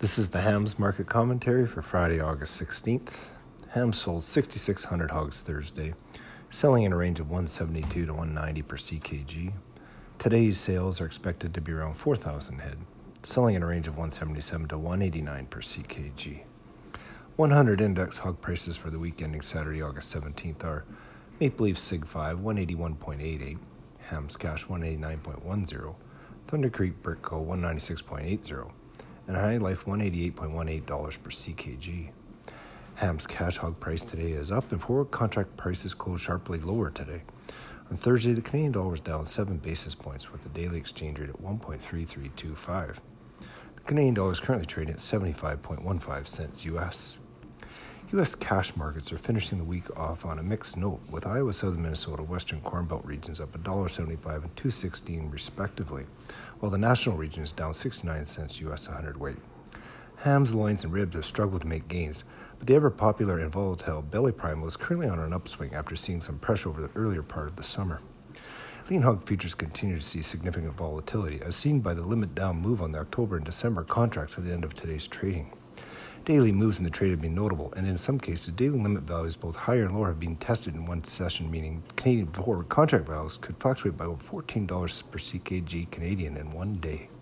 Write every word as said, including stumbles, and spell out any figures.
This is the hams market commentary for Friday, August sixteenth. Hams sold six thousand six hundred hogs Thursday, selling in a range of one seventy-two to one ninety per C K G. Today's sales are expected to be around four thousand head, selling in a range of one seventy-seven to one eighty-nine per C K G. one hundred index hog prices for the week ending Saturday, August seventeenth are Maple Leaf Sig five, one eighty-one point eight eight, Hams Cash one eighty-nine point one zero, Thunder Creek Britco one ninety-six point eight zero, and High Life one eighty-eight point one eight dollars per C K G. Hams cash hog price today is up, and forward contract prices closed sharply lower today. On Thursday, the Canadian dollar was down seven basis points with the daily exchange rate at one point three three two five. The Canadian dollar is currently trading at seventy-five point one five cents U S. U S cash markets are finishing the week off on a mixed note, with Iowa, southern Minnesota, western Corn Belt regions up one dollar seventy-five and two sixteen respectively, while the national region is down sixty-nine cents U S a hundredweight. Hams, loins, and ribs have struggled to make gains, but the ever-popular and volatile belly primal is currently on an upswing after seeing some pressure over the earlier part of the summer. Lean hog futures continue to see significant volatility, as seen by the limit down move on the October and December contracts at the end of today's trading. Daily moves in the trade have been notable, and in some cases, daily limit values both higher and lower have been tested in one session, meaning Canadian forward contract values could fluctuate by over fourteen dollars per C K G Canadian in one day.